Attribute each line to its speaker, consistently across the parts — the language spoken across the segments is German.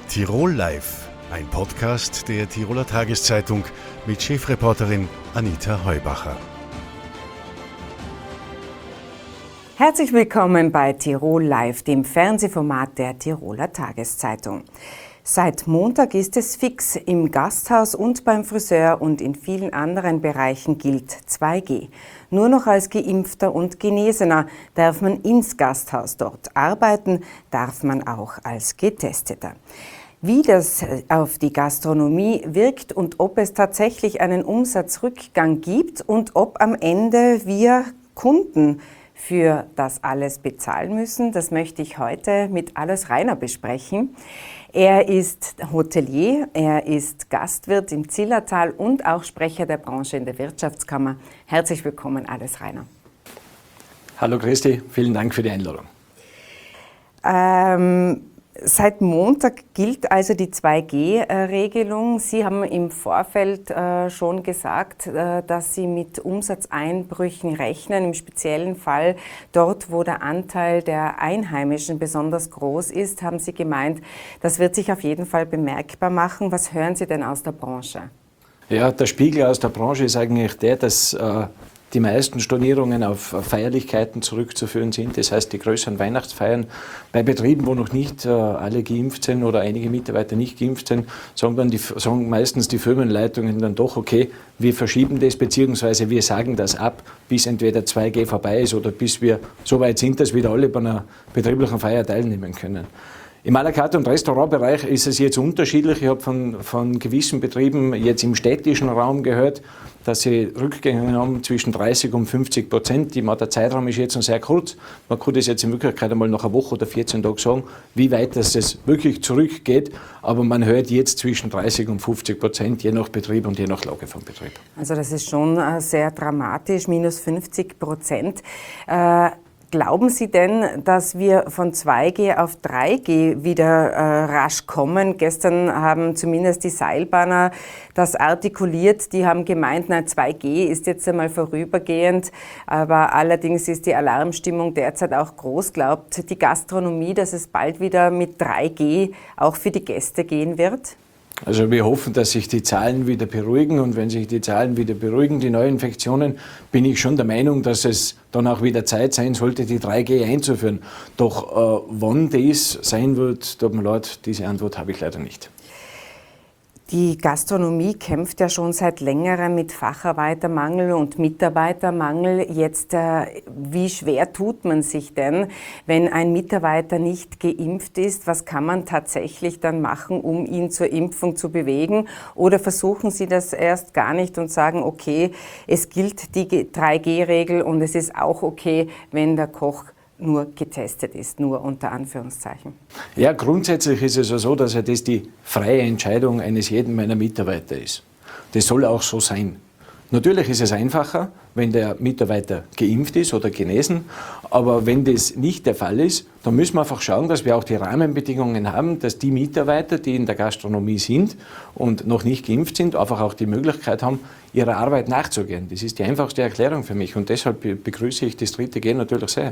Speaker 1: Tirol Live, ein Podcast der Tiroler Tageszeitung mit Chefreporterin Anita Heubacher.
Speaker 2: Herzlich willkommen bei Tirol Live, dem Fernsehformat der Tiroler Tageszeitung. Seit Montag ist es fix. Im Gasthaus und beim Friseur und in vielen anderen Bereichen gilt 2G. Nur noch als Geimpfter und Genesener darf man ins Gasthaus dort arbeiten, darf man auch als Getesteter. Wie das auf die Gastronomie wirkt und ob es tatsächlich einen Umsatzrückgang gibt und ob am Ende wir Kunden für das alles bezahlen müssen, das möchte ich heute mit Alois Rainer besprechen. Er ist Hotelier, er ist Gastwirt im Zillertal und auch Sprecher der Branche in der Wirtschaftskammer. Herzlich willkommen, Alois Rainer.
Speaker 3: Hallo Christi, vielen Dank für die Einladung.
Speaker 2: Seit Montag gilt also die 2G-Regelung. Sie haben im Vorfeld schon gesagt, dass Sie mit Umsatzeinbrüchen rechnen. Im speziellen Fall dort, wo der Anteil der Einheimischen besonders groß ist, haben Sie gemeint, das wird sich auf jeden Fall bemerkbar machen. Was hören Sie denn aus der Branche?
Speaker 3: Ja, der Spiegel aus der Branche ist eigentlich der, dass die meisten Stornierungen auf Feierlichkeiten zurückzuführen sind. Das heißt, die größeren Weihnachtsfeiern bei Betrieben, wo noch nicht alle geimpft sind oder einige Mitarbeiter nicht geimpft sind, sagen meistens die Firmenleitungen dann doch, okay, wir verschieben das, beziehungsweise wir sagen das ab, bis entweder 2G vorbei ist oder bis wir so weit sind, dass wieder alle bei einer betrieblichen Feier teilnehmen können. Im à la carte- und Restaurantbereich ist es jetzt unterschiedlich. Ich habe von gewissen Betrieben jetzt im städtischen Raum gehört, dass sie Rückgänge haben zwischen 30% und 50%. Der Zeitraum ist jetzt noch sehr kurz. Man kann das jetzt in Wirklichkeit einmal nach einer Woche oder 14 Tagen sagen, wie weit das wirklich zurückgeht. Aber man hört jetzt zwischen 30% und 50%, je nach Betrieb und je nach Lage vom Betrieb.
Speaker 2: Also das ist schon sehr dramatisch, minus 50%. Glauben Sie denn, dass wir von 2G auf 3G wieder rasch kommen? Gestern haben zumindest die Seilbahner das artikuliert. Die haben gemeint, 2G ist jetzt einmal vorübergehend, aber allerdings ist die Alarmstimmung derzeit auch groß. Glaubt die Gastronomie, dass es bald wieder mit 3G auch für die Gäste gehen wird?
Speaker 3: Also wir hoffen, dass sich die Zahlen wieder beruhigen, und wenn sich die Zahlen wieder beruhigen, die Neuinfektionen, bin ich schon der Meinung, dass es dann auch wieder Zeit sein sollte, die 3G einzuführen. Doch wann das sein wird, tut mir leid, diese Antwort habe ich leider nicht.
Speaker 2: Die Gastronomie kämpft ja schon seit längerem mit Facharbeitermangel und Mitarbeitermangel. Jetzt, wie schwer tut man sich denn, wenn ein Mitarbeiter nicht geimpft ist? Was kann man tatsächlich dann machen, um ihn zur Impfung zu bewegen? Oder versuchen Sie das erst gar nicht und sagen, okay, es gilt die 3G-Regel und es ist auch okay, wenn der Koch nur getestet ist, nur unter Anführungszeichen?
Speaker 3: Ja, grundsätzlich ist es ja so, dass das die freie Entscheidung eines jeden meiner Mitarbeiter ist. Das soll auch so sein. Natürlich ist es einfacher, wenn der Mitarbeiter geimpft ist oder genesen, aber wenn das nicht der Fall ist, dann müssen wir einfach schauen, dass wir auch die Rahmenbedingungen haben, dass die Mitarbeiter, die in der Gastronomie sind und noch nicht geimpft sind, einfach auch die Möglichkeit haben, ihrer Arbeit nachzugehen. Das ist die einfachste Erklärung für mich, und deshalb begrüße ich das 3G natürlich sehr.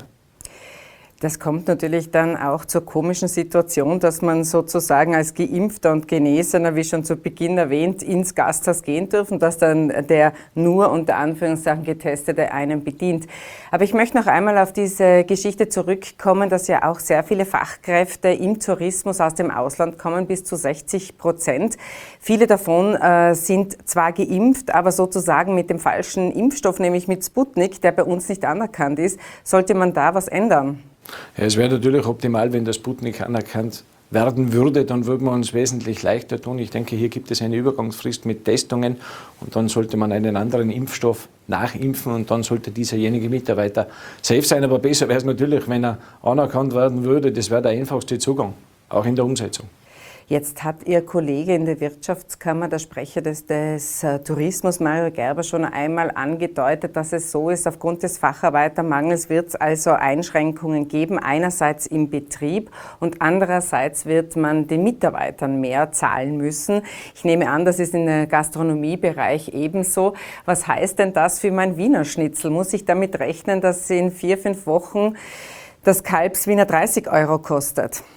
Speaker 2: Das kommt natürlich dann auch zur komischen Situation, dass man sozusagen als Geimpfter und Genesener, wie schon zu Beginn erwähnt, ins Gasthaus gehen dürfen, dass dann der nur unter Anführungszeichen Getestete einen bedient. Aber ich möchte noch einmal auf diese Geschichte zurückkommen, dass ja auch sehr viele Fachkräfte im Tourismus aus dem Ausland kommen, bis zu 60%. Viele davon sind zwar geimpft, aber sozusagen mit dem falschen Impfstoff, nämlich mit Sputnik, der bei uns nicht anerkannt ist. Sollte man da was ändern?
Speaker 3: Ja, es wäre natürlich optimal, wenn der Sputnik anerkannt werden würde, dann würde man uns wesentlich leichter tun. Ich denke, hier gibt es eine Übergangsfrist mit Testungen, und dann sollte man einen anderen Impfstoff nachimpfen, und dann sollte dieserjenige Mitarbeiter safe sein. Aber besser wäre es natürlich, wenn er anerkannt werden würde. Das wäre der einfachste Zugang, auch in der Umsetzung.
Speaker 2: Jetzt hat Ihr Kollege in der Wirtschaftskammer, der Sprecher des Tourismus, Mario Gerber, schon einmal angedeutet, dass es so ist, aufgrund des Facharbeitermangels wird es also Einschränkungen geben, einerseits im Betrieb und andererseits wird man den Mitarbeitern mehr zahlen müssen. Ich nehme an, das ist im Gastronomiebereich ebenso. Was heißt denn das für mein Wiener Schnitzel? Muss ich damit rechnen, dass in 4-5 Wochen das Kalbswiener 30 € kostet?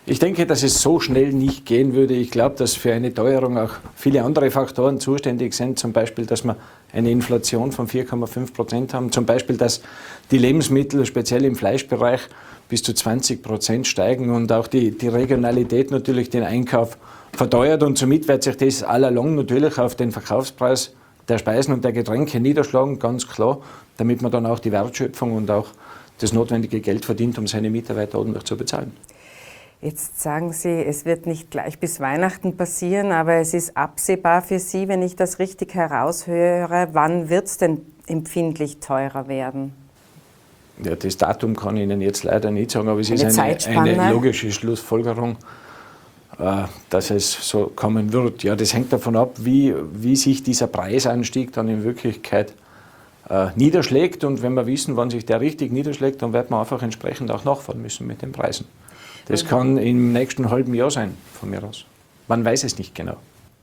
Speaker 3: Ich denke, dass es so schnell nicht gehen würde. Ich glaube, dass für eine Teuerung auch viele andere Faktoren zuständig sind. Zum Beispiel, dass wir eine Inflation von 4,5% haben. Zum Beispiel, dass die Lebensmittel, speziell im Fleischbereich, bis zu 20% steigen und auch die Regionalität natürlich den Einkauf verteuert. Und somit wird sich das allalong natürlich auf den Verkaufspreis der Speisen und der Getränke niederschlagen, ganz klar, damit man dann auch die Wertschöpfung und auch das notwendige Geld verdient, um seine Mitarbeiter ordentlich zu bezahlen.
Speaker 2: Jetzt sagen Sie, es wird nicht gleich bis Weihnachten passieren, aber es ist absehbar für Sie, wenn ich das richtig heraushöre, wann wird es denn empfindlich teurer werden?
Speaker 3: Ja, das Datum kann ich Ihnen jetzt leider nicht sagen, aber es ist
Speaker 2: Zeitspanne?
Speaker 3: eine logische Schlussfolgerung, dass es so kommen wird. Ja, das hängt davon ab, wie sich dieser Preisanstieg dann in Wirklichkeit niederschlägt. Und wenn wir wissen, wann sich der richtig niederschlägt, dann wird man einfach entsprechend auch nachfahren müssen mit den Preisen. Das kann im nächsten halben Jahr sein, von mir aus. Man weiß es nicht genau.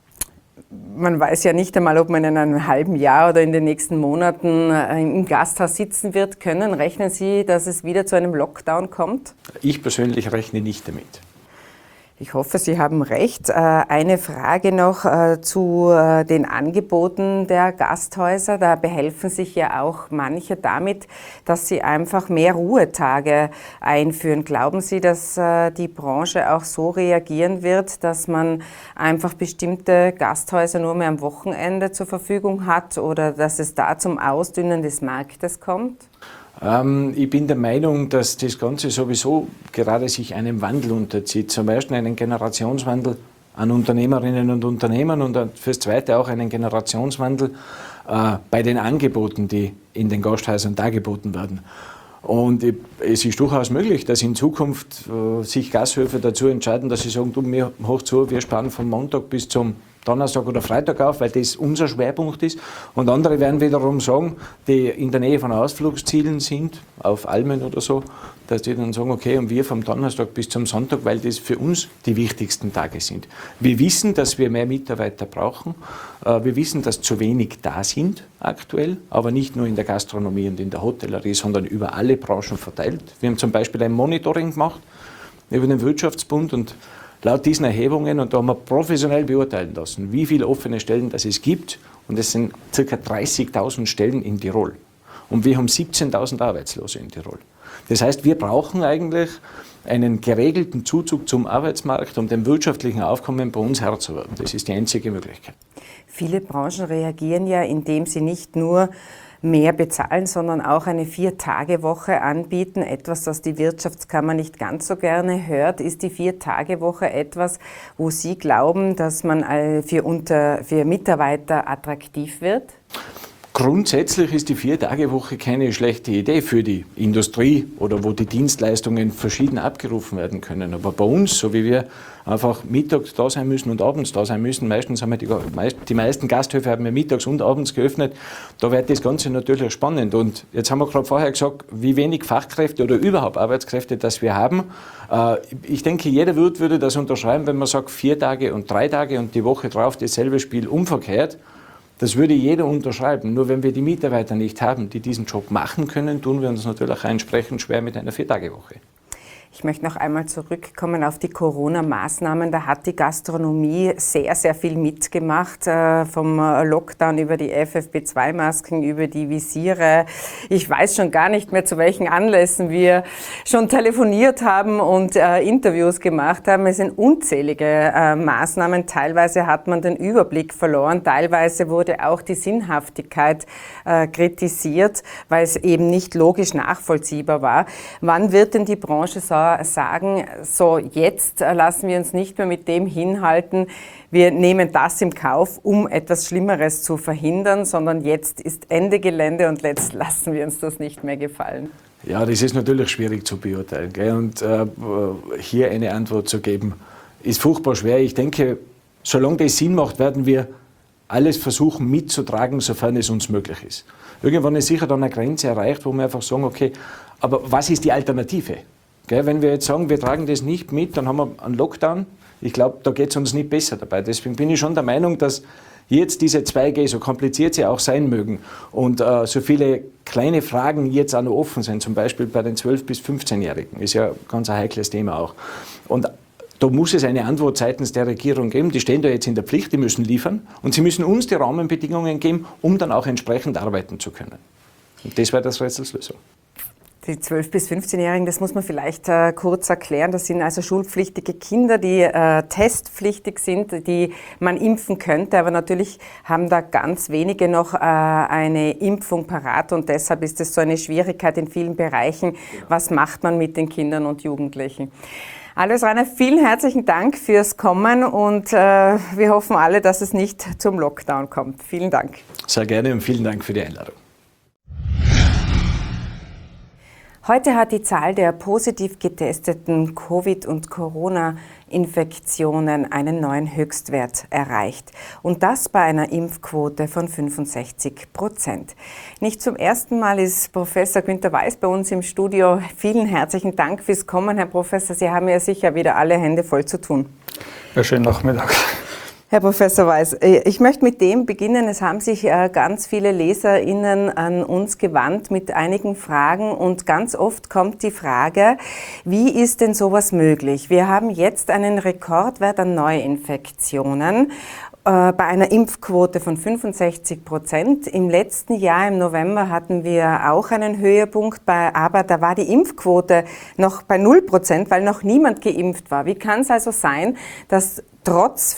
Speaker 2: Man weiß ja nicht einmal, ob man in einem halben Jahr oder in den nächsten Monaten im Gasthaus sitzen wird können. Rechnen Sie, dass es wieder zu einem Lockdown kommt?
Speaker 3: Ich persönlich rechne nicht damit.
Speaker 2: Ich hoffe, Sie haben recht. Eine Frage noch zu den Angeboten der Gasthäuser. Da behelfen sich ja auch manche damit, dass sie einfach mehr Ruhetage einführen. Glauben Sie, dass die Branche auch so reagieren wird, dass man einfach bestimmte Gasthäuser nur mehr am Wochenende zur Verfügung hat oder dass es da zum Ausdünnen des Marktes kommt?
Speaker 3: Ich bin der Meinung, dass das Ganze sowieso gerade sich einem Wandel unterzieht. Zum ersten einen Generationswandel an Unternehmerinnen und Unternehmern und fürs Zweite auch einen Generationswandel bei den Angeboten, die in den Gasthäusern dargeboten werden. Und es ist durchaus möglich, dass in Zukunft sich Gasthöfe dazu entscheiden, dass sie sagen, du, mir hoch zu, wir sparen von Montag bis zum Donnerstag oder Freitag auf, weil das unser Schwerpunkt ist. Und andere werden wiederum sagen, die in der Nähe von Ausflugszielen sind, auf Almen oder so, dass die dann sagen, okay, und wir vom Donnerstag bis zum Sonntag, weil das für uns die wichtigsten Tage sind. Wir wissen, dass wir mehr Mitarbeiter brauchen. Wir wissen, dass zu wenig da sind aktuell, aber nicht nur in der Gastronomie und in der Hotellerie, sondern über alle Branchen verteilt. Wir haben zum Beispiel ein Monitoring gemacht über den Wirtschaftsbund und laut diesen Erhebungen, und da haben wir professionell beurteilen lassen, wie viele offene Stellen das es gibt. Und es sind ca. 30.000 Stellen in Tirol. Und wir haben 17.000 Arbeitslose in Tirol. Das heißt, wir brauchen eigentlich einen geregelten Zuzug zum Arbeitsmarkt, um dem wirtschaftlichen Aufkommen bei uns Herr zu werden. Das ist die einzige Möglichkeit.
Speaker 2: Viele Branchen reagieren ja, indem sie nicht nur mehr bezahlen, sondern auch eine 4-Tage-Woche anbieten. Etwas, das die Wirtschaftskammer nicht ganz so gerne hört. Ist die 4-Tage-Woche etwas, wo Sie glauben, dass man für Mitarbeiter attraktiv wird?
Speaker 3: Grundsätzlich ist die 4-Tage-Woche keine schlechte Idee für die Industrie oder wo die Dienstleistungen verschieden abgerufen werden können. Aber bei uns, so wie wir einfach mittags da sein müssen und abends da sein müssen, meistens haben wir die meisten Gasthöfe haben wir mittags und abends geöffnet, da wird das Ganze natürlich spannend. Und jetzt haben wir gerade vorher gesagt, wie wenig Fachkräfte oder überhaupt Arbeitskräfte das wir haben. Ich denke, jeder Wirt würde das unterschreiben, wenn man sagt 4 Tage und 3 Tage und die Woche drauf dasselbe Spiel umverkehrt. Das würde jeder unterschreiben. Nur wenn wir die Mitarbeiter nicht haben, die diesen Job machen können, tun wir uns natürlich auch entsprechend schwer mit einer 4-Tage-Woche.
Speaker 2: Ich möchte noch einmal zurückkommen auf die Corona-Maßnahmen. Da hat die Gastronomie sehr, sehr viel mitgemacht, vom Lockdown über die FFP2-Masken, über die Visiere. Ich weiß schon gar nicht mehr, zu welchen Anlässen wir schon telefoniert haben und Interviews gemacht haben. Es sind unzählige Maßnahmen. Teilweise hat man den Überblick verloren. Teilweise wurde auch die Sinnhaftigkeit kritisiert, weil es eben nicht logisch nachvollziehbar war. Wann wird denn die Branche sagen, so jetzt lassen wir uns nicht mehr mit dem hinhalten, wir nehmen das im Kauf, um etwas Schlimmeres zu verhindern, sondern jetzt ist Ende Gelände und jetzt lassen wir uns das nicht mehr gefallen?
Speaker 3: Ja, das ist natürlich schwierig zu beurteilen. Gell? Und hier eine Antwort zu geben, ist furchtbar schwer. Ich denke, solange das Sinn macht, werden wir alles versuchen mitzutragen, sofern es uns möglich ist. Irgendwann ist sicher dann eine Grenze erreicht, wo wir einfach sagen, okay, aber was ist die Alternative? Wenn wir jetzt sagen, wir tragen das nicht mit, dann haben wir einen Lockdown. Ich glaube, da geht es uns nicht besser dabei. Deswegen bin ich schon der Meinung, dass jetzt diese 2G, so kompliziert sie auch sein mögen, und so viele kleine Fragen jetzt auch noch offen sind, zum Beispiel bei den 12- bis 15-Jährigen, ist ja ganz ein heikles Thema auch. Und Da muss es eine Antwort seitens der Regierung geben. Die stehen da jetzt in der Pflicht, die müssen liefern. Und sie müssen uns die Rahmenbedingungen geben, um dann auch entsprechend arbeiten zu können. Und das wäre das Rätselslösung.
Speaker 2: Die 12- bis 15-Jährigen, das muss man vielleicht kurz erklären. Das sind also schulpflichtige Kinder, die testpflichtig sind, die man impfen könnte. Aber natürlich haben da ganz wenige noch eine Impfung parat. Und deshalb ist es so eine Schwierigkeit in vielen Bereichen. Was macht man mit den Kindern und Jugendlichen? Alois Rainer, vielen herzlichen Dank fürs Kommen und wir hoffen alle, dass es nicht zum Lockdown kommt. Vielen Dank.
Speaker 3: Sehr gerne und vielen Dank für die Einladung.
Speaker 2: Heute hat die Zahl der positiv getesteten Covid- und Corona-Infektionen einen neuen Höchstwert erreicht. Und das bei einer Impfquote von 65%. Nicht zum ersten Mal ist Professor Günter Weiß bei uns im Studio. Vielen herzlichen Dank fürs Kommen, Herr Professor. Sie haben ja sicher wieder alle Hände voll zu tun.
Speaker 4: Ja, schönen Nachmittag.
Speaker 2: Herr Professor Weiß, ich möchte mit dem beginnen. Es haben sich ganz viele LeserInnen an uns gewandt mit einigen Fragen und ganz oft kommt die Frage, wie ist denn sowas möglich? Wir haben jetzt einen Rekordwert an Neuinfektionen bei einer Impfquote von 65%. Im letzten Jahr, im November, hatten wir auch einen Höhepunkt, aber da war die Impfquote noch bei 0%, weil noch niemand geimpft war. Wie kann es also sein, dass trotz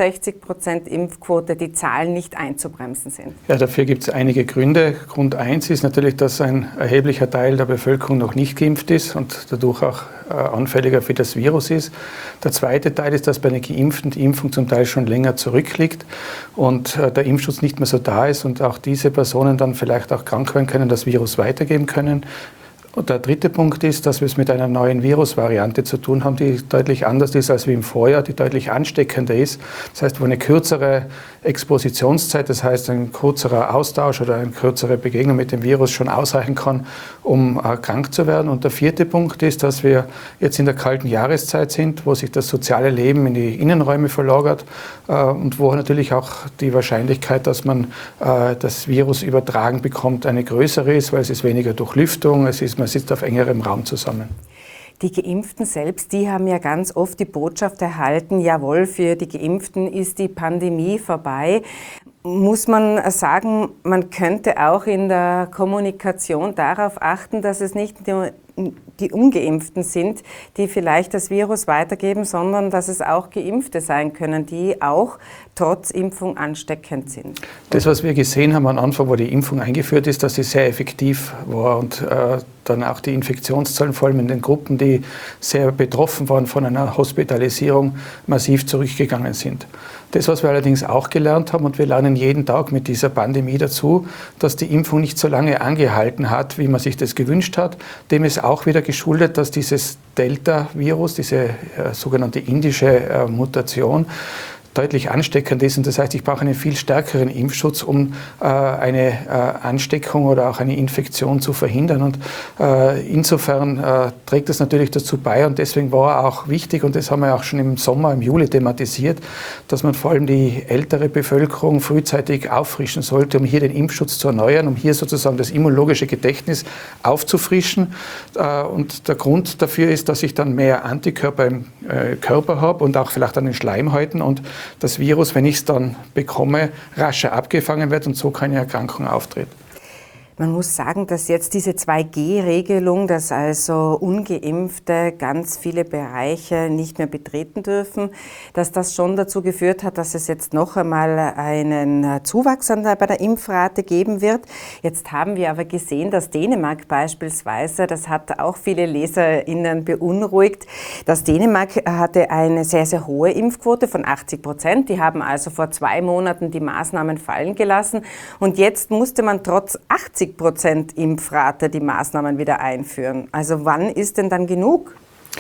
Speaker 2: 65% Impfquote die Zahlen nicht einzubremsen sind?
Speaker 4: Ja, dafür gibt es einige Gründe. Grund 1 ist natürlich, dass ein erheblicher Teil der Bevölkerung noch nicht geimpft ist und dadurch auch anfälliger für das Virus ist. Der zweite Teil ist, dass bei den Geimpften die Impfung zum Teil schon länger zurückliegt und der Impfschutz nicht mehr so da ist und auch diese Personen dann vielleicht auch krank werden können, das Virus weitergeben können. Und der dritte Punkt ist, dass wir es mit einer neuen Virusvariante zu tun haben, die deutlich anders ist als wie im Vorjahr, die deutlich ansteckender ist. Das heißt, wo eine kürzere Expositionszeit, das heißt ein kürzerer Austausch oder eine kürzere Begegnung mit dem Virus schon ausreichen kann, um krank zu werden. Und der vierte Punkt ist, dass wir jetzt in der kalten Jahreszeit sind, wo sich das soziale Leben in die Innenräume verlagert und wo natürlich auch die Wahrscheinlichkeit, dass man das Virus übertragen bekommt, eine größere ist, weil es ist weniger Durchlüftung, man sitzt auf engerem Raum zusammen.
Speaker 2: Die Geimpften selbst, die haben ja ganz oft die Botschaft erhalten, jawohl, für die Geimpften ist die Pandemie vorbei. Muss man sagen, man könnte auch in der Kommunikation darauf achten, dass es nicht nur die Ungeimpften sind, die vielleicht das Virus weitergeben, sondern dass es auch Geimpfte sein können, die auch trotz Impfung ansteckend sind.
Speaker 4: Das, was wir gesehen haben am Anfang, wo die Impfung eingeführt ist, dass sie sehr effektiv war und dann auch die Infektionszahlen, vor allem in den Gruppen, die sehr betroffen waren von einer Hospitalisierung, massiv zurückgegangen sind. Das, was wir allerdings auch gelernt haben, und wir lernen jeden Tag mit dieser Pandemie dazu, dass die Impfung nicht so lange angehalten hat, wie man sich das gewünscht hat. Dem ist auch wieder geschuldet, dass dieses Delta-Virus, diese sogenannte indische Mutation, deutlich ansteckend ist. Und das heißt, ich brauche einen viel stärkeren Impfschutz, um eine Ansteckung oder auch eine Infektion zu verhindern. Und insofern trägt das natürlich dazu bei. Und deswegen war auch wichtig, und das haben wir auch schon im Sommer, im Juli thematisiert, dass man vor allem die ältere Bevölkerung frühzeitig auffrischen sollte, um hier den Impfschutz zu erneuern, um hier sozusagen das immunologische Gedächtnis aufzufrischen. Und der Grund dafür ist, dass ich dann mehr Antikörper im Körper habe und auch vielleicht an den Schleimhäuten und das Virus, wenn ich es dann bekomme, rascher abgefangen wird und so keine Erkrankung auftritt.
Speaker 2: Man muss sagen, dass jetzt diese 2G-Regelung, dass also Ungeimpfte ganz viele Bereiche nicht mehr betreten dürfen, dass das schon dazu geführt hat, dass es jetzt noch einmal einen Zuwachs bei der Impfrate geben wird. Jetzt haben wir aber gesehen, dass Dänemark beispielsweise, das hat auch viele LeserInnen beunruhigt, dass Dänemark hatte eine sehr, sehr hohe Impfquote von 80%. Die haben also vor 2 Monaten die Maßnahmen fallen gelassen und jetzt musste man trotz 80% Impfrate die Maßnahmen wieder einführen. Also wann ist denn dann genug?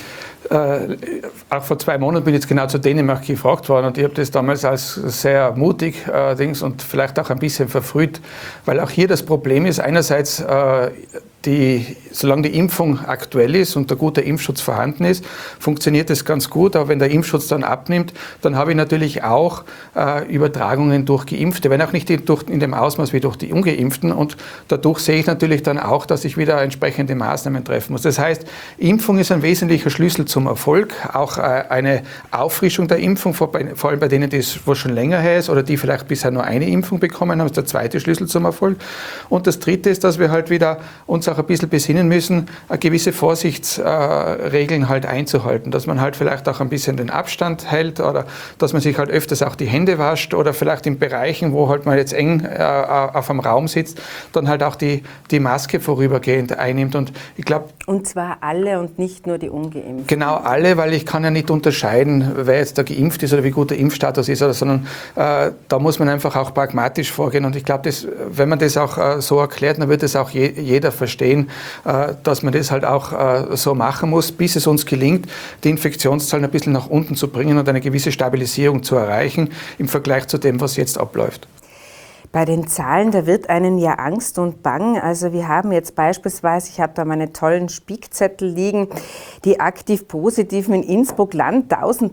Speaker 4: Auch vor 2 Monaten bin ich jetzt genau zu Dänemark gefragt worden und ich habe das damals als sehr mutig und vielleicht auch ein bisschen verfrüht, weil auch hier das Problem ist, einerseits solange die Impfung aktuell ist und der gute Impfschutz vorhanden ist, funktioniert das ganz gut. Aber wenn der Impfschutz dann abnimmt, dann habe ich natürlich auch Übertragungen durch Geimpfte, wenn auch nicht in dem Ausmaß wie durch die Ungeimpften. Und dadurch sehe ich natürlich dann auch, dass ich wieder entsprechende Maßnahmen treffen muss. Das heißt, Impfung ist ein wesentlicher Schlüssel zum Erfolg. Auch eine Auffrischung der Impfung, vor allem bei denen, wo schon länger her ist oder die vielleicht bisher nur eine Impfung bekommen haben, ist der zweite Schlüssel zum Erfolg. Und das dritte ist, dass wir halt wieder uns auch ein bisschen besinnen müssen, gewisse Vorsichtsregeln halt einzuhalten, dass man halt vielleicht auch ein bisschen den Abstand hält oder dass man sich halt öfters auch die Hände wascht oder vielleicht in Bereichen, wo halt man jetzt eng auf einem Raum sitzt, dann halt auch die Maske vorübergehend einnimmt. Und ich glaube,
Speaker 2: und zwar alle und nicht nur die Ungeimpften.
Speaker 4: Genau, alle, weil ich kann ja nicht unterscheiden, wer jetzt da geimpft ist oder wie gut der Impfstatus ist, sondern da muss man einfach auch pragmatisch vorgehen. Und ich glaube, wenn man das auch so erklärt, dann wird das auch jeder verstehen, dass man das halt auch so machen muss, bis es uns gelingt, die Infektionszahlen ein bisschen nach unten zu bringen und eine gewisse Stabilisierung zu erreichen im Vergleich zu dem, was jetzt abläuft.
Speaker 2: Bei den Zahlen, da wird einen ja Angst und Bang. Also wir haben jetzt beispielsweise, ich habe da meine tollen Spickzettel liegen, die aktiv Positiven in Innsbruck-Land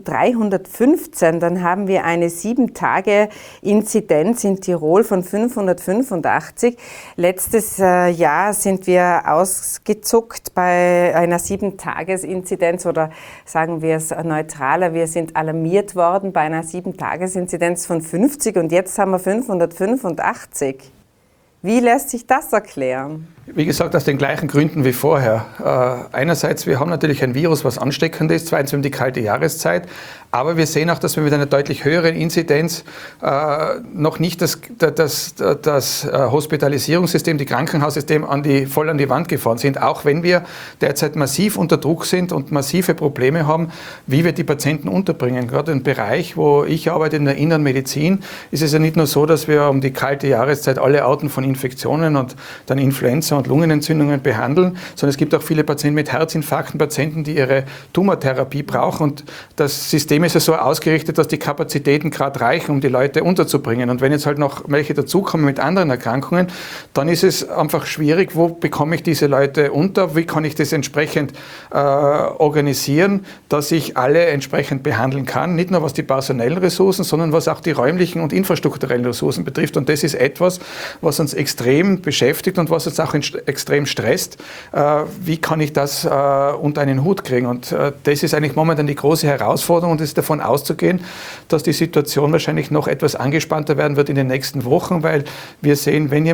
Speaker 2: 1315. Dann haben wir eine 7-Tage-Inzidenz in Tirol von 585. Letztes Jahr sind wir ausgezuckt bei einer 7-Tages-Inzidenz oder sagen wir es neutraler, wir sind alarmiert worden bei einer 7-Tages-Inzidenz von 50 und jetzt haben wir 585. Wie lässt sich das erklären?
Speaker 4: Wie gesagt, aus den gleichen Gründen wie vorher. Einerseits, wir haben natürlich ein Virus, was ansteckend ist, zweitens, wir haben die kalte Jahreszeit, aber wir sehen auch, dass wir mit einer deutlich höheren Inzidenz noch nicht das Hospitalisierungssystem, die Krankenhaussystem voll an die Wand gefahren sind, auch wenn wir derzeit massiv unter Druck sind und massive Probleme haben, wie wir die Patienten unterbringen. Gerade im Bereich, wo ich arbeite, in der Inneren Medizin, ist es ja nicht nur so, dass wir um die kalte Jahreszeit alle Arten von Infektionen und dann Influenza und Lungenentzündungen behandeln, sondern es gibt auch viele Patienten mit Herzinfarkten, Patienten, die ihre Tumortherapie brauchen und das System ist ja so ausgerichtet, dass die Kapazitäten gerade reichen, um die Leute unterzubringen und wenn jetzt halt noch welche dazukommen mit anderen Erkrankungen, dann ist es einfach schwierig, wo bekomme ich diese Leute unter, wie kann ich das entsprechend organisieren, dass ich alle entsprechend behandeln kann, nicht nur was die personellen Ressourcen, sondern was auch die räumlichen und infrastrukturellen Ressourcen betrifft und das ist etwas, was uns extrem beschäftigt und was uns auch extrem stresst. Wie kann ich das unter einen Hut kriegen? Und das ist eigentlich momentan die große Herausforderung und es ist davon auszugehen, dass die Situation wahrscheinlich noch etwas angespannter werden wird in den nächsten Wochen, weil wir sehen, wenn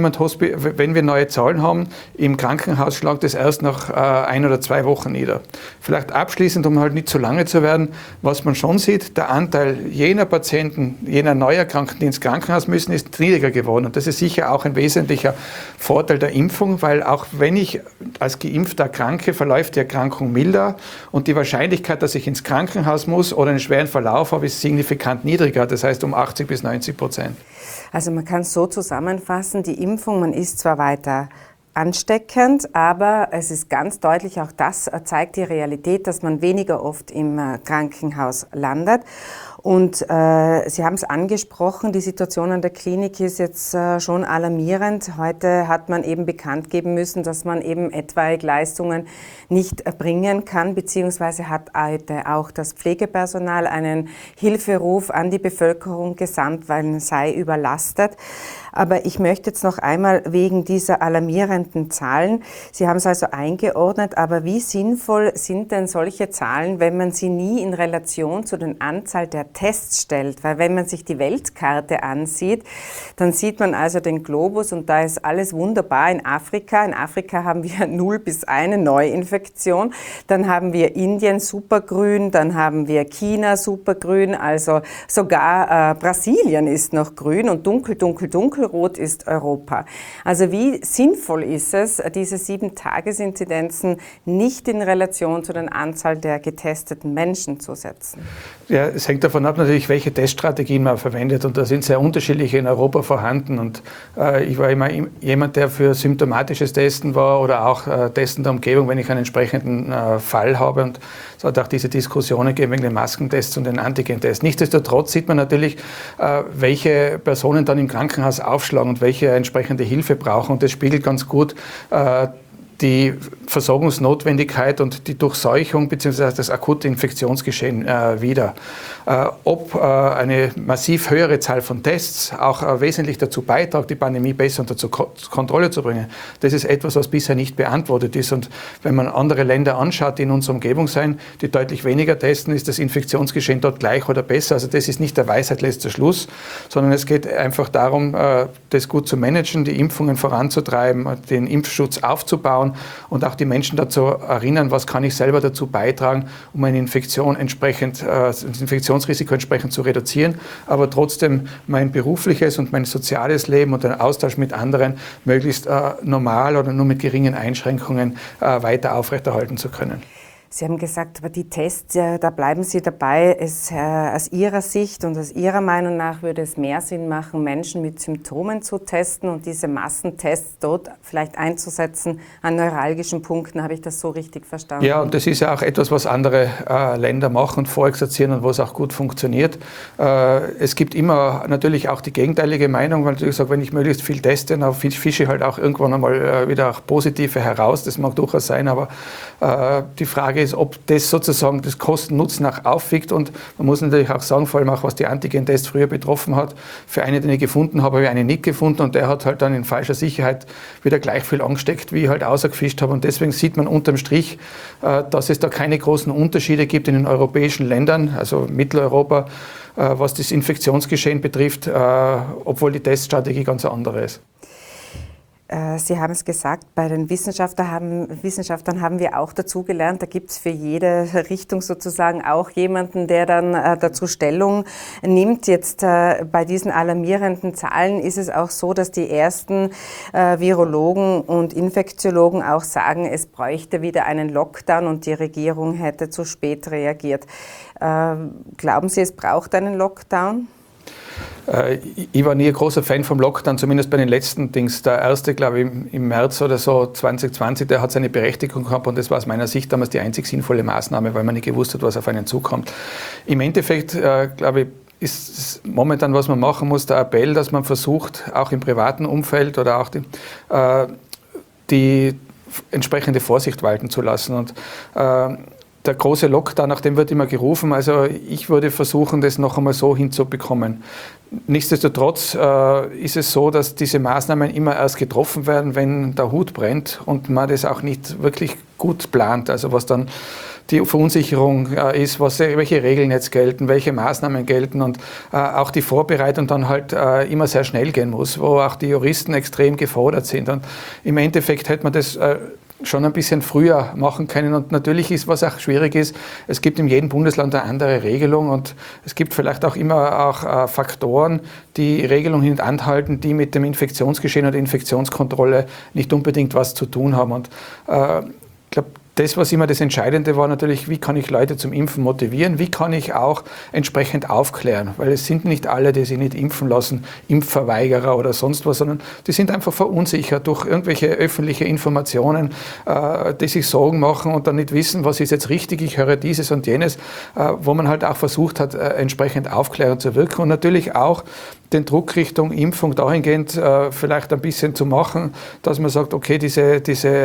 Speaker 4: wir neue Zahlen haben, im Krankenhaus schlägt es erst nach 1 oder 2 Wochen nieder. Vielleicht abschließend, um halt nicht zu lange zu werden, was man schon sieht, der Anteil jener Patienten, jener Neuerkrankten, die ins Krankenhaus müssen, ist niedriger geworden. Und das ist sicher auch ein wesentlicher Vorteil der Impfung, weil auch wenn ich als Geimpfter erkranke, verläuft die Erkrankung milder und die Wahrscheinlichkeit, dass ich ins Krankenhaus muss oder einen schweren Verlauf habe, ist signifikant niedriger, das heißt um 80% bis 90%.
Speaker 2: Also man kann es so zusammenfassen, die Impfung, man ist zwar weiter ansteckend, aber es ist ganz deutlich, auch das zeigt die Realität, dass man weniger oft im Krankenhaus landet. Und Sie haben es angesprochen, die Situation an der Klinik ist jetzt schon alarmierend. Heute hat man eben bekannt geben müssen, dass man eben etwaige Leistungen nicht erbringen kann, beziehungsweise hat heute auch das Pflegepersonal einen Hilferuf an die Bevölkerung gesandt, weil es sei überlastet. Aber ich möchte jetzt noch einmal wegen dieser alarmierenden Zahlen, Sie haben es also eingeordnet, aber wie sinnvoll sind denn solche Zahlen, wenn man sie nie in Relation zu der Anzahl der Tests stellt? Weil wenn man sich die Weltkarte ansieht, dann sieht man also den Globus und da ist alles wunderbar in Afrika. In Afrika haben wir 0 bis 1 Neuinfektion. Dann haben wir Indien supergrün, dann haben wir China supergrün, also sogar Brasilien ist noch grün und dunkelrot ist Europa. Also wie sinnvoll ist es, diese 7-Tages-Inzidenzen nicht in Relation zu der Anzahl der getesteten Menschen zu setzen?
Speaker 4: Ja, es hängt davon ab natürlich, welche Teststrategien man verwendet und da sind sehr unterschiedliche in Europa vorhanden und ich war immer jemand, der für symptomatisches Testen war oder auch Testen der Umgebung, wenn ich einen entsprechenden Fall habe und es hat auch diese Diskussionen gegeben wegen den Maskentests und den Antigentests. Nichtsdestotrotz sieht man natürlich, welche Personen dann im Krankenhaus aufschlagen und welche entsprechende Hilfe brauchen und das spiegelt ganz gut die Versorgungsnotwendigkeit und die Durchseuchung bzw. das akute Infektionsgeschehen wider. Ob eine massiv höhere Zahl von Tests auch wesentlich dazu beiträgt, die Pandemie besser unter Kontrolle zu bringen, das ist etwas, was bisher nicht beantwortet ist. Und wenn man andere Länder anschaut, die in unserer Umgebung sind, die deutlich weniger testen, ist das Infektionsgeschehen dort gleich oder besser. Also das ist nicht der Weisheit letzter Schluss, sondern es geht einfach darum, das gut zu managen, die Impfungen voranzutreiben, den Impfschutz aufzubauen und auch die Menschen dazu erinnern, was kann ich selber dazu beitragen, um eine Infektion entsprechend, das Infektionsrisiko entsprechend zu reduzieren, aber trotzdem mein berufliches und mein soziales Leben und den Austausch mit anderen möglichst normal oder nur mit geringen Einschränkungen weiter aufrechterhalten zu können.
Speaker 2: Sie haben gesagt, aber die Tests, da bleiben Sie dabei. Aus Ihrer Sicht und aus Ihrer Meinung nach würde es mehr Sinn machen, Menschen mit Symptomen zu testen und diese Massentests dort vielleicht einzusetzen an neuralgischen Punkten. Habe ich das so richtig verstanden?
Speaker 4: Ja, und das ist ja auch etwas, was andere Länder machen und vorexerzieren und was auch gut funktioniert. Es gibt immer natürlich auch die gegenteilige Meinung, weil ich sage, wenn ich möglichst viel teste, dann fische ich halt auch irgendwann einmal wieder auch positive heraus. Das mag durchaus sein, aber die Frage ist, ob das sozusagen das Kosten-Nutzen auch aufwiegt. Und man muss natürlich auch sagen, vor allem auch was die Antigen-Tests früher betroffen hat, für einen, den ich gefunden habe, habe ich einen nicht gefunden und der hat halt dann in falscher Sicherheit wieder gleich viel angesteckt, wie ich halt ausgefischt habe. Und deswegen sieht man unterm Strich, dass es da keine großen Unterschiede gibt in den europäischen Ländern, also Mitteleuropa, was das Infektionsgeschehen betrifft, obwohl die Teststrategie ganz eine andere ist.
Speaker 2: Sie haben es gesagt, bei den Wissenschaftlern haben wir auch dazugelernt, da gibt es für jede Richtung sozusagen auch jemanden, der dann dazu Stellung nimmt. Jetzt bei diesen alarmierenden Zahlen ist es auch so, dass die ersten Virologen und Infektiologen auch sagen, es bräuchte wieder einen Lockdown und die Regierung hätte zu spät reagiert. Glauben Sie, es braucht einen Lockdown?
Speaker 4: Ich war nie ein großer Fan vom Lockdown, zumindest bei den letzten Dings. Der erste, glaube ich, im März oder so 2020, der hat seine Berechtigung gehabt und das war aus meiner Sicht damals die einzig sinnvolle Maßnahme, weil man nicht gewusst hat, was auf einen zukommt. Im Endeffekt, glaube ich, ist momentan, was man machen muss, der Appell, dass man versucht, auch im privaten Umfeld oder auch die entsprechende Vorsicht walten zu lassen. Und der große Lockdown, nach dem wird immer gerufen, also ich würde versuchen, das noch einmal so hinzubekommen. Nichtsdestotrotz ist es so, dass diese Maßnahmen immer erst getroffen werden, wenn der Hut brennt und man das auch nicht wirklich gut plant, also was dann die Verunsicherung ist, welche Regeln jetzt gelten, welche Maßnahmen gelten und auch die Vorbereitung dann halt immer sehr schnell gehen muss, wo auch die Juristen extrem gefordert sind. Und im Endeffekt hätte man das schon ein bisschen früher machen können. Und natürlich ist, was auch schwierig ist, es gibt in jedem Bundesland eine andere Regelung und es gibt vielleicht auch immer auch Faktoren, die Regelung hintanhalten, die mit dem Infektionsgeschehen oder Infektionskontrolle nicht unbedingt was zu tun haben. Und ich glaube, das, was immer das Entscheidende war, natürlich, wie kann ich Leute zum Impfen motivieren, wie kann ich auch entsprechend aufklären, weil es sind nicht alle, die sich nicht impfen lassen, Impfverweigerer oder sonst was, sondern die sind einfach verunsichert durch irgendwelche öffentliche Informationen, die sich Sorgen machen und dann nicht wissen, was ist jetzt richtig, ich höre dieses und jenes, wo man halt auch versucht hat, entsprechend aufklärend zu wirken und natürlich auch den Druck Richtung Impfung dahingehend vielleicht ein bisschen zu machen, dass man sagt, okay, diese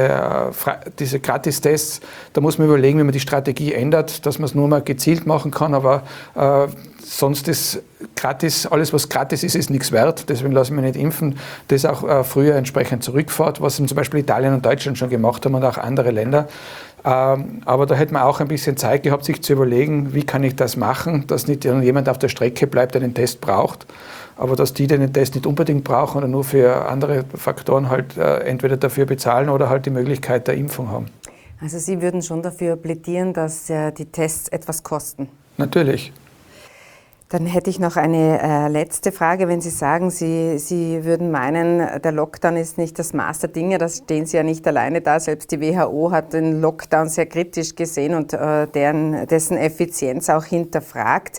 Speaker 4: Gratistests, da muss man überlegen, wie man die Strategie ändert, dass man es nur mal gezielt machen kann, aber sonst ist gratis, alles was gratis ist, ist nichts wert, deswegen lassen wir nicht impfen, das auch früher entsprechend zurückfährt, was zum Beispiel Italien und Deutschland schon gemacht haben und auch andere Länder. Aber da hätte man auch ein bisschen Zeit gehabt, sich zu überlegen, wie kann ich das machen, dass nicht jemand auf der Strecke bleibt, der den Test braucht, aber dass die den Test nicht unbedingt brauchen oder nur für andere Faktoren halt entweder dafür bezahlen oder halt die Möglichkeit der Impfung haben.
Speaker 2: Also Sie würden schon dafür plädieren, dass die Tests etwas kosten?
Speaker 4: Natürlich.
Speaker 2: Dann hätte ich noch eine letzte Frage. Wenn Sie sagen, Sie würden meinen, der Lockdown ist nicht das Maß der Dinge, da stehen Sie ja nicht alleine da. Selbst die WHO hat den Lockdown sehr kritisch gesehen und dessen Effizienz auch hinterfragt.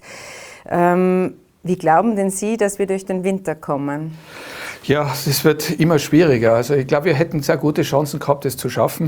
Speaker 2: Wie glauben denn Sie, dass wir durch den Winter kommen?
Speaker 4: Ja, es wird immer schwieriger. Also ich glaube, wir hätten sehr gute Chancen gehabt, das zu schaffen,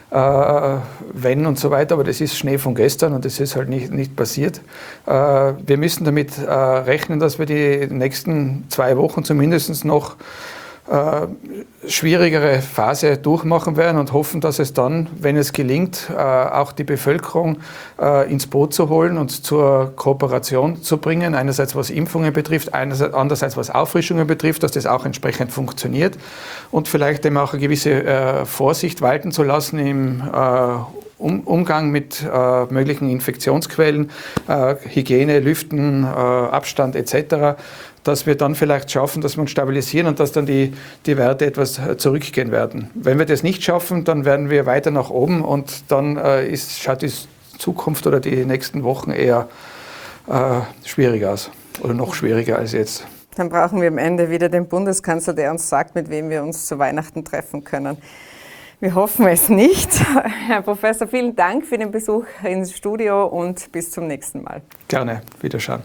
Speaker 4: wenn und so weiter, aber das ist Schnee von gestern und das ist halt nicht passiert. Wir müssen damit rechnen, dass wir die nächsten 2 Wochen zumindest noch schwierigere Phase durchmachen werden und hoffen, dass es dann, wenn es gelingt, auch die Bevölkerung ins Boot zu holen und zur Kooperation zu bringen. Einerseits was Impfungen betrifft, andererseits was Auffrischungen betrifft, dass das auch entsprechend funktioniert und vielleicht eben auch eine gewisse Vorsicht walten zu lassen im Umgang mit möglichen Infektionsquellen, Hygiene, Lüften, Abstand etc., dass wir dann vielleicht schaffen, dass wir uns stabilisieren und dass dann die Werte etwas zurückgehen werden. Wenn wir das nicht schaffen, dann werden wir weiter nach oben und dann schaut die Zukunft oder die nächsten Wochen eher schwierig aus oder noch schwieriger als jetzt.
Speaker 2: Dann brauchen wir am Ende wieder den Bundeskanzler, der uns sagt, mit wem wir uns zu Weihnachten treffen können. Wir hoffen es nicht. Herr Professor, vielen Dank für den Besuch ins Studio und bis zum nächsten Mal.
Speaker 4: Gerne, wiederschauen.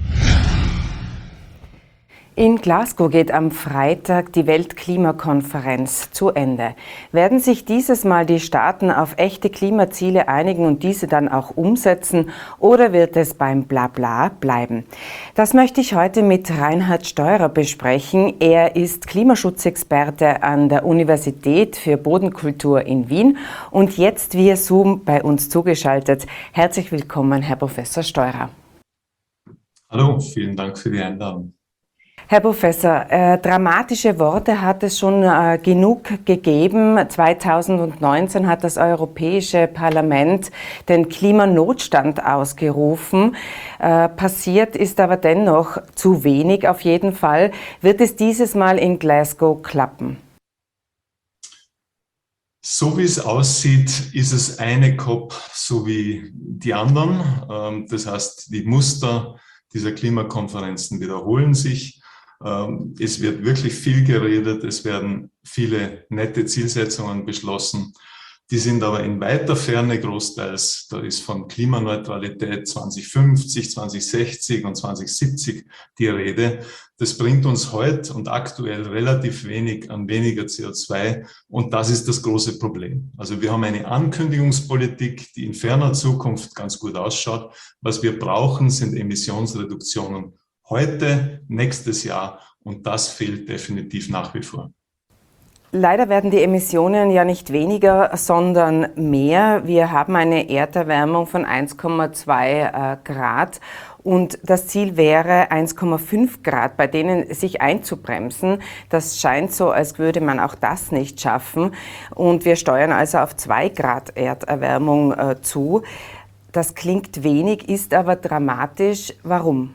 Speaker 2: In Glasgow geht am Freitag die Weltklimakonferenz zu Ende. Werden sich dieses Mal die Staaten auf echte Klimaziele einigen und diese dann auch umsetzen oder wird es beim Blabla bleiben? Das möchte ich heute mit Reinhard Steurer besprechen. Er ist Klimaschutzexperte an der Universität für Bodenkultur in Wien und jetzt via Zoom bei uns zugeschaltet. Herzlich willkommen, Herr Professor Steurer.
Speaker 5: Hallo, vielen Dank für die Einladung.
Speaker 2: Herr Professor, dramatische Worte hat es schon genug gegeben. 2019 hat das Europäische Parlament den Klimanotstand ausgerufen. Passiert ist aber dennoch zu wenig auf jeden Fall. Wird es dieses Mal in Glasgow klappen?
Speaker 5: So wie es aussieht, ist es eine COP so wie die anderen. Das heißt, die Muster dieser Klimakonferenzen wiederholen sich. Es wird wirklich viel geredet, es werden viele nette Zielsetzungen beschlossen. Die sind aber in weiter Ferne großteils. Da ist von Klimaneutralität 2050, 2060 und 2070 die Rede. Das bringt uns heute und aktuell relativ wenig an weniger CO2 und das ist das große Problem. Also wir haben eine Ankündigungspolitik, die in ferner Zukunft ganz gut ausschaut. Was wir brauchen, sind Emissionsreduktionen heute, nächstes Jahr und das fehlt definitiv nach wie vor.
Speaker 2: Leider werden die Emissionen ja nicht weniger, sondern mehr. Wir haben eine Erderwärmung von 1,2 Grad und das Ziel wäre 1,5 Grad, bei denen sich einzubremsen. Das scheint so, als würde man auch das nicht schaffen und wir steuern also auf 2 Grad Erderwärmung zu. Das klingt wenig, ist aber dramatisch. Warum?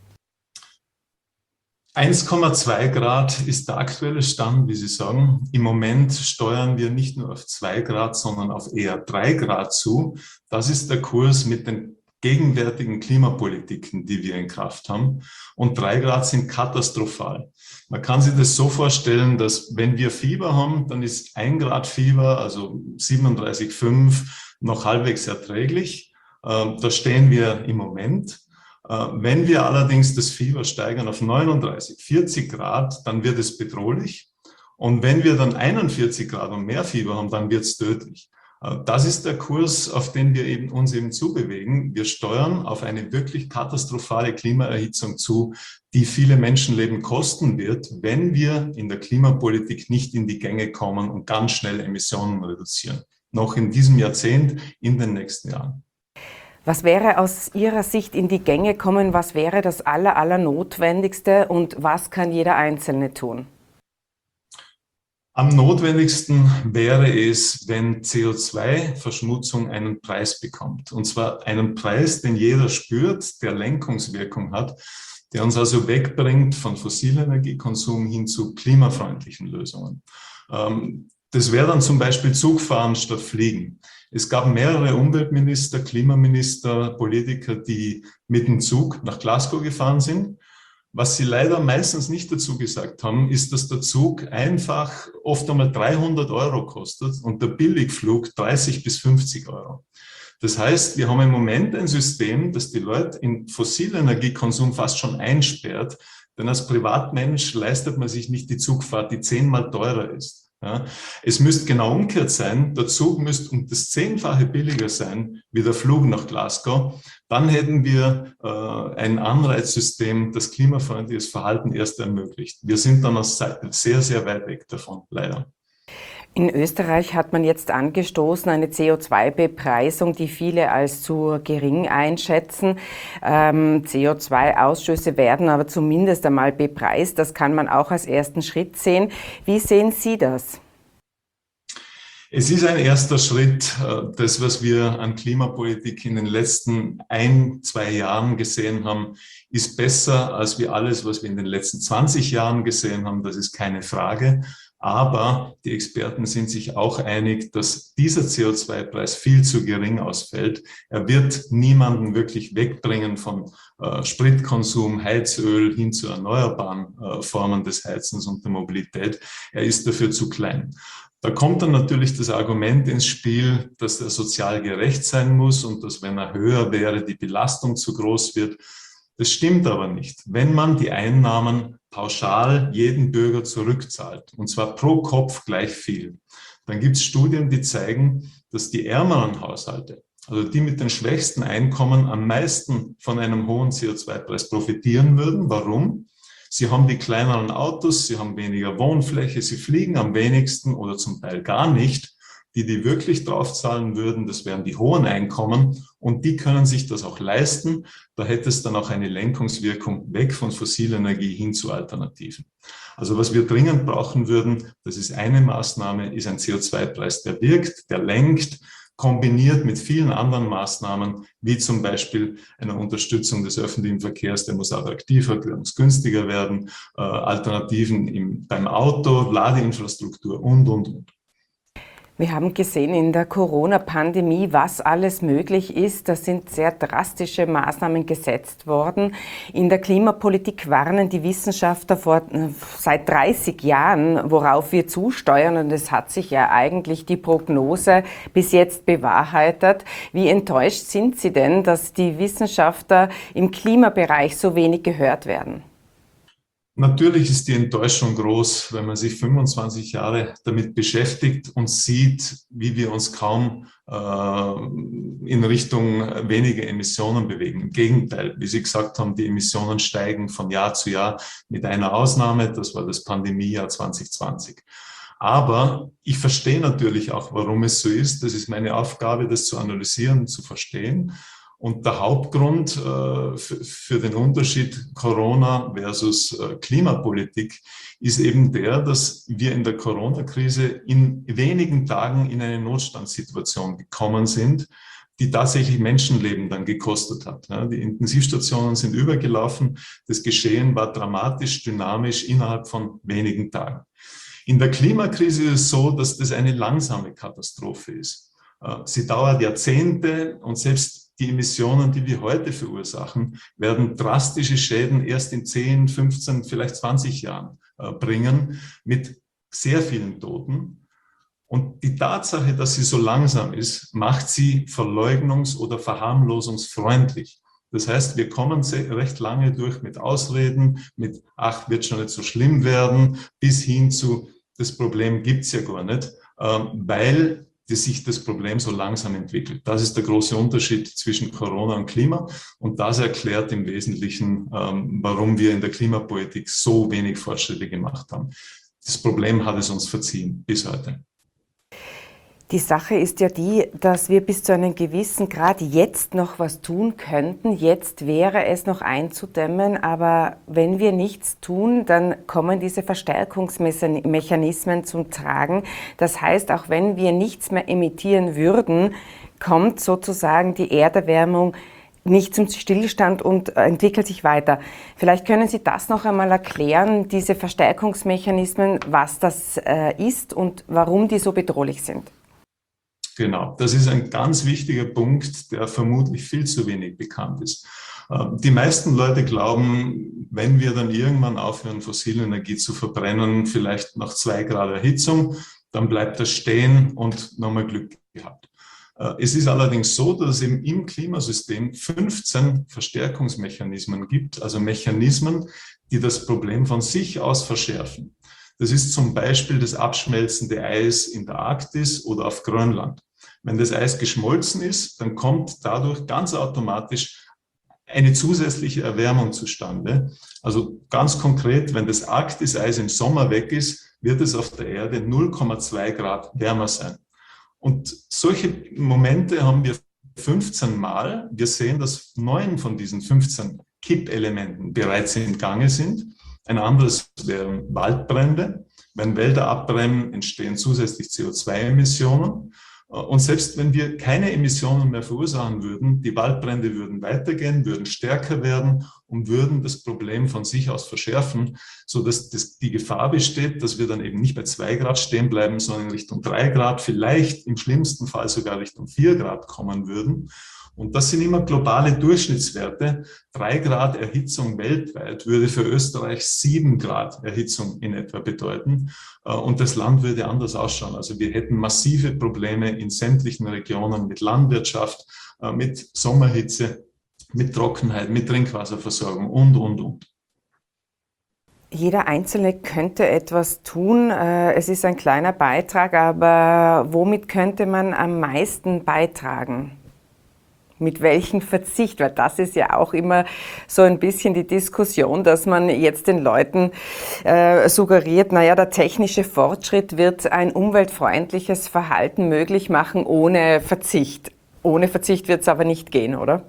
Speaker 5: 1,2 Grad ist der aktuelle Stand, wie Sie sagen. Im Moment steuern wir nicht nur auf 2 Grad, sondern auf eher 3 Grad zu. Das ist der Kurs mit den gegenwärtigen Klimapolitiken, die wir in Kraft haben. Und 3 Grad sind katastrophal. Man kann sich das so vorstellen, dass wenn wir Fieber haben, dann ist 1 Grad Fieber, also 37,5, noch halbwegs erträglich. Da stehen wir im Moment. Wenn wir allerdings das Fieber steigern auf 39, 40 Grad, dann wird es bedrohlich. Und wenn wir dann 41 Grad und mehr Fieber haben, dann wird es tödlich. Das ist der Kurs, auf den wir uns eben zubewegen. Wir steuern auf eine wirklich katastrophale Klimaerhitzung zu, die viele Menschenleben kosten wird, wenn wir in der Klimapolitik nicht in die Gänge kommen und ganz schnell Emissionen reduzieren. Noch in diesem Jahrzehnt, in den nächsten Jahren.
Speaker 2: Was wäre aus Ihrer Sicht in die Gänge kommen? Was wäre das Allernotwendigste und was kann jeder Einzelne tun?
Speaker 5: Am notwendigsten wäre es, wenn CO2-Verschmutzung einen Preis bekommt. Und zwar einen Preis, den jeder spürt, der Lenkungswirkung hat, der uns also wegbringt von Fossilenergiekonsum hin zu klimafreundlichen Lösungen. Das wäre dann zum Beispiel Zugfahren statt Fliegen. Es gab mehrere Umweltminister, Klimaminister, Politiker, die mit dem Zug nach Glasgow gefahren sind. Was sie leider meistens nicht dazu gesagt haben, ist, dass der Zug einfach oft einmal 300 € kostet und der Billigflug 30 bis 50 €. Das heißt, wir haben im Moment ein System, das die Leute in Fossilenergiekonsum fast schon einsperrt, denn als Privatmensch leistet man sich nicht die Zugfahrt, die 10-mal teurer ist. Ja, es müsste genau umgekehrt sein. Der Zug müsste um das 10-fache billiger sein wie der Flug nach Glasgow. Dann hätten wir ein Anreizsystem, das klimafreundliches Verhalten erst ermöglicht. Wir sind dann sehr, sehr weit weg davon, leider.
Speaker 2: In Österreich hat man jetzt angestoßen, eine CO2-Bepreisung, die viele als zu gering einschätzen. CO2-Ausschüsse werden aber zumindest einmal bepreist. Das kann man auch als ersten Schritt sehen. Wie sehen Sie das?
Speaker 5: Es ist ein erster Schritt. Das, was wir an Klimapolitik in den letzten 1-2 Jahren gesehen haben, ist besser als wir alles, was wir in den letzten 20 Jahren gesehen haben. Das ist keine Frage. Aber die Experten sind sich auch einig, dass dieser CO2-Preis viel zu gering ausfällt. Er wird niemanden wirklich wegbringen von Spritkonsum, Heizöl hin zu erneuerbaren Formen des Heizens und der Mobilität. Er ist dafür zu klein. Da kommt dann natürlich das Argument ins Spiel, dass er sozial gerecht sein muss und dass, wenn er höher wäre, die Belastung zu groß wird. Das stimmt aber nicht. Wenn man die Einnahmen pauschal jeden Bürger zurückzahlt, und zwar pro Kopf gleich viel, dann gibt es Studien, die zeigen, dass die ärmeren Haushalte, also die mit den schwächsten Einkommen, am meisten von einem hohen CO2-Preis profitieren würden. Warum? Sie haben die kleineren Autos, sie haben weniger Wohnfläche, sie fliegen am wenigsten oder zum Teil gar nicht. Die wirklich draufzahlen würden, das wären die hohen Einkommen und die können sich das auch leisten. Da hätte es dann auch eine Lenkungswirkung weg von fossiler Energie hin zu Alternativen. Also was wir dringend brauchen würden, das ist eine Maßnahme, ist ein CO2-Preis, der wirkt, der lenkt, kombiniert mit vielen anderen Maßnahmen, wie zum Beispiel einer Unterstützung des öffentlichen Verkehrs, der muss attraktiver, der muss günstiger werden, Alternativen beim Auto, Ladeinfrastruktur und.
Speaker 2: Wir haben gesehen in der Corona-Pandemie, was alles möglich ist. Da sind sehr drastische Maßnahmen gesetzt worden. In der Klimapolitik warnen die Wissenschaftler seit 30 Jahren, worauf wir zusteuern. Und es hat sich ja eigentlich die Prognose bis jetzt bewahrheitet. Wie enttäuscht sind Sie denn, dass die Wissenschaftler im Klimabereich so wenig gehört werden?
Speaker 5: Natürlich ist die Enttäuschung groß, wenn man sich 25 Jahre damit beschäftigt und sieht, wie wir uns kaum in Richtung weniger Emissionen bewegen. Im Gegenteil, wie Sie gesagt haben, die Emissionen steigen von Jahr zu Jahr mit einer Ausnahme, das war das Pandemiejahr 2020. Aber ich verstehe natürlich auch, warum es so ist. Das ist meine Aufgabe, das zu analysieren und zu verstehen. Und der Hauptgrund für den Unterschied Corona versus Klimapolitik ist eben der, dass wir in der Corona-Krise in wenigen Tagen in eine Notstandssituation gekommen sind, die tatsächlich Menschenleben dann gekostet hat. Die Intensivstationen sind übergelaufen. Das Geschehen war dramatisch, dynamisch innerhalb von wenigen Tagen. In der Klimakrise ist es so, dass das eine langsame Katastrophe ist. Sie dauert Jahrzehnte und selbst die Emissionen, die wir heute verursachen, werden drastische Schäden erst in 10, 15, vielleicht 20 Jahren bringen, mit sehr vielen Toten. Und die Tatsache, dass sie so langsam ist, macht sie verleugnungs- oder verharmlosungsfreundlich. Das heißt, wir kommen recht lange durch mit Ausreden, mit ach, wird schon nicht so schlimm werden, bis hin zu, das Problem gibt's ja gar nicht, weil sich das Problem so langsam entwickelt. Das ist der große Unterschied zwischen Corona und Klima. Und das erklärt im Wesentlichen, warum wir in der Klimapolitik so wenig Fortschritte gemacht haben. Das Problem hat es uns verziehen bis heute.
Speaker 2: Die Sache ist ja die, dass wir bis zu einem gewissen Grad jetzt noch was tun könnten. Jetzt wäre es noch einzudämmen, aber wenn wir nichts tun, dann kommen diese Verstärkungsmechanismen zum Tragen. Das heißt, auch wenn wir nichts mehr emittieren würden, kommt sozusagen die Erderwärmung nicht zum Stillstand und entwickelt sich weiter. Vielleicht können Sie das noch einmal erklären, diese Verstärkungsmechanismen, was das ist und warum die so bedrohlich sind.
Speaker 5: Genau, das ist ein ganz wichtiger Punkt, der vermutlich viel zu wenig bekannt ist. Die meisten Leute glauben, wenn wir dann irgendwann aufhören, fossile Energie zu verbrennen, vielleicht nach 2 Grad Erhitzung, dann bleibt das stehen und nochmal Glück gehabt. Es ist allerdings so, dass es eben im Klimasystem 15 Verstärkungsmechanismen gibt, also Mechanismen, die das Problem von sich aus verschärfen. Das ist zum Beispiel das abschmelzende Eis in der Arktis oder auf Grönland. Wenn das Eis geschmolzen ist, dann kommt dadurch ganz automatisch eine zusätzliche Erwärmung zustande. Also ganz konkret, wenn das Arktiseis im Sommer weg ist, wird es auf der Erde 0,2 Grad wärmer sein. Und solche Momente haben wir 15 Mal. Wir sehen, dass 9 von diesen 15 Kippelementen bereits im Gange sind. Ein anderes wären Waldbrände. Wenn Wälder abbrennen, entstehen zusätzlich CO2-Emissionen. Und selbst wenn wir keine Emissionen mehr verursachen würden, die Waldbrände würden weitergehen, würden stärker werden und würden das Problem von sich aus verschärfen, sodass die Gefahr besteht, dass wir dann eben nicht bei 2 Grad stehen bleiben, sondern in Richtung 3 Grad, vielleicht im schlimmsten Fall sogar Richtung 4 Grad kommen würden. Und das sind immer globale Durchschnittswerte. 3 Grad Erhitzung weltweit würde für Österreich 7 Grad Erhitzung in etwa bedeuten. Und das Land würde anders ausschauen. Also wir hätten massive Probleme in sämtlichen Regionen mit Landwirtschaft, mit Sommerhitze, mit Trockenheit, mit Trinkwasserversorgung und.
Speaker 2: Jeder Einzelne könnte etwas tun. Es ist ein kleiner Beitrag, aber womit könnte man am meisten beitragen? Mit welchem Verzicht? Weil das ist ja auch immer so ein bisschen die Diskussion, dass man jetzt den Leuten suggeriert, naja, der technische Fortschritt wird ein umweltfreundliches Verhalten möglich machen ohne Verzicht. Ohne Verzicht wird es aber nicht gehen, oder?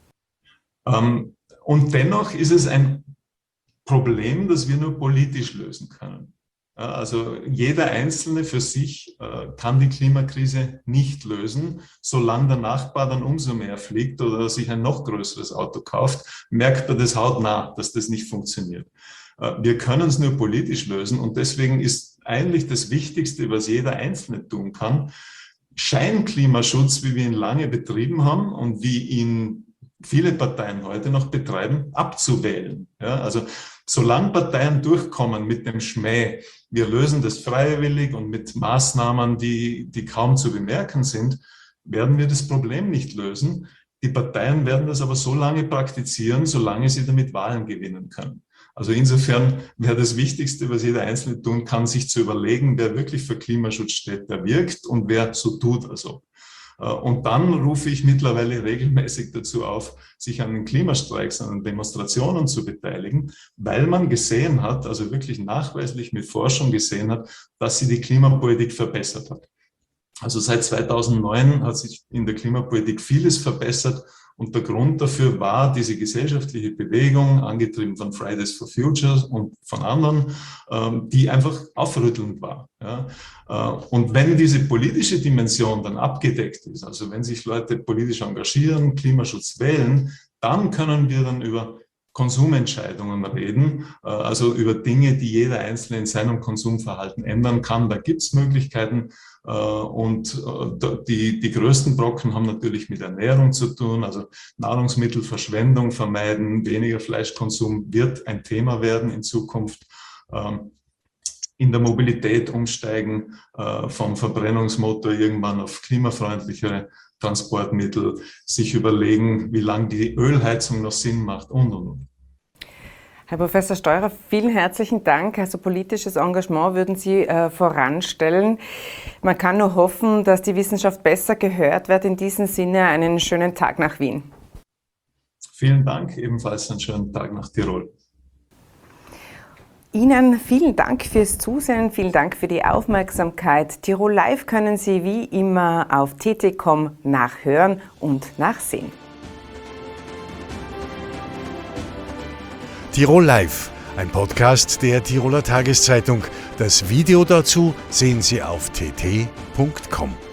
Speaker 5: Und dennoch ist es ein Problem, das wir nur politisch lösen können. Also jeder Einzelne für sich kann die Klimakrise nicht lösen. Solange der Nachbar dann umso mehr fliegt oder sich ein noch größeres Auto kauft, merkt er das hautnah, dass das nicht funktioniert. Wir können es nur politisch lösen und deswegen ist eigentlich das Wichtigste, was jeder Einzelne tun kann, Scheinklimaschutz, wie wir ihn lange betrieben haben und wie ihn viele Parteien heute noch betreiben, abzuwählen. Ja, also solange Parteien durchkommen mit dem Schmäh, wir lösen das freiwillig und mit Maßnahmen, die kaum zu bemerken sind, werden wir das Problem nicht lösen. Die Parteien werden das aber so lange praktizieren, solange sie damit Wahlen gewinnen können. Also insofern wäre das Wichtigste, was jeder Einzelne tun kann, sich zu überlegen, wer wirklich für Klimaschutz steht, der wirkt und wer so tut also. Und dann rufe ich mittlerweile regelmäßig dazu auf, sich an den Klimastreiks, an den Demonstrationen zu beteiligen, weil man gesehen hat, also wirklich nachweislich mit Forschung gesehen hat, dass sie die Klimapolitik verbessert hat. Also seit 2009 hat sich in der Klimapolitik vieles verbessert und der Grund dafür war diese gesellschaftliche Bewegung, angetrieben von Fridays for Future und von anderen, die einfach aufrüttelnd war. Ja. Und wenn diese politische Dimension dann abgedeckt ist, also wenn sich Leute politisch engagieren, Klimaschutz wählen, dann können wir dann über Konsumentscheidungen reden, also über Dinge, die jeder Einzelne in seinem Konsumverhalten ändern kann. Da gibt es Möglichkeiten und die größten Brocken haben natürlich mit Ernährung zu tun, also Nahrungsmittelverschwendung vermeiden, weniger Fleischkonsum wird ein Thema werden in Zukunft. In der Mobilität umsteigen vom Verbrennungsmotor irgendwann auf klimafreundlichere Transportmittel, sich überlegen, wie lange die Ölheizung noch Sinn macht und.
Speaker 2: Herr Professor Steurer, vielen herzlichen Dank. Also politisches Engagement würden Sie voranstellen. Man kann nur hoffen, dass die Wissenschaft besser gehört wird. In diesem Sinne einen schönen Tag nach Wien.
Speaker 5: Vielen Dank, ebenfalls einen schönen Tag nach Tirol.
Speaker 2: Ihnen vielen Dank fürs Zusehen, vielen Dank für die Aufmerksamkeit. Tirol Live können Sie wie immer auf tt.com nachhören und nachsehen.
Speaker 1: Tirol Live, ein Podcast der Tiroler Tageszeitung. Das Video dazu sehen Sie auf tt.com.